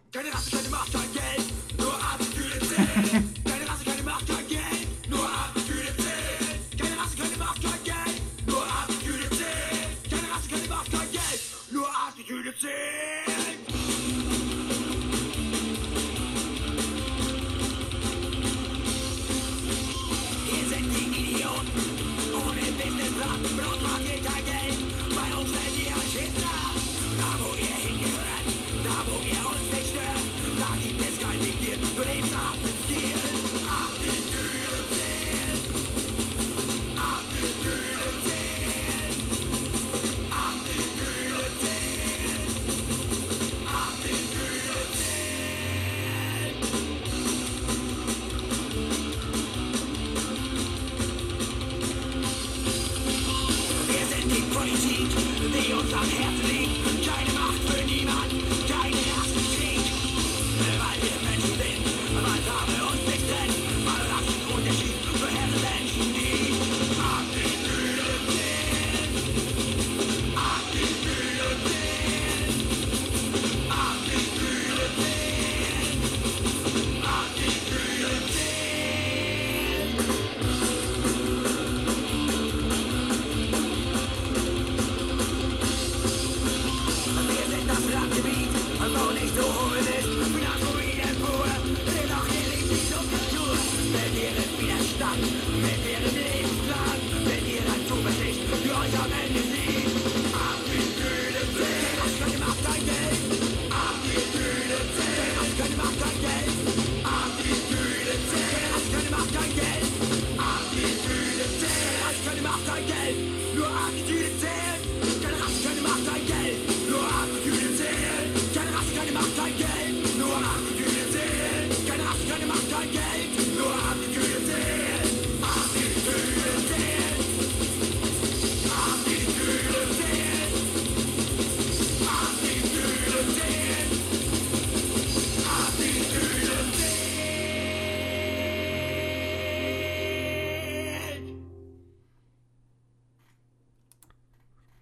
Keine Rasse, keine Macht, kein Geld, nur Attitüde zählt. Keine Rasse, keine Macht, kein Geld, nur Attitüde zählt. Keine Rasse, keine Macht, kein Geld, nur Attitüde zählt. Keine Rasse, keine Macht, kein Geld, nur Attitüde zählt. Ihr seid die Idioten, ohne Businessplan, Blutmacht geht kein Geld. Bei uns seid ihr euch hinter, da wo ihr hingehört, da wo ihr uns nicht stört. Da gibt es kein Weg hier, nur Lebensartenstil. Attitüde zählt, Attitüde zählt, Attitüde zählt, Attitüde zählt. Wir sind die Politik, die uns am Herzen liegt.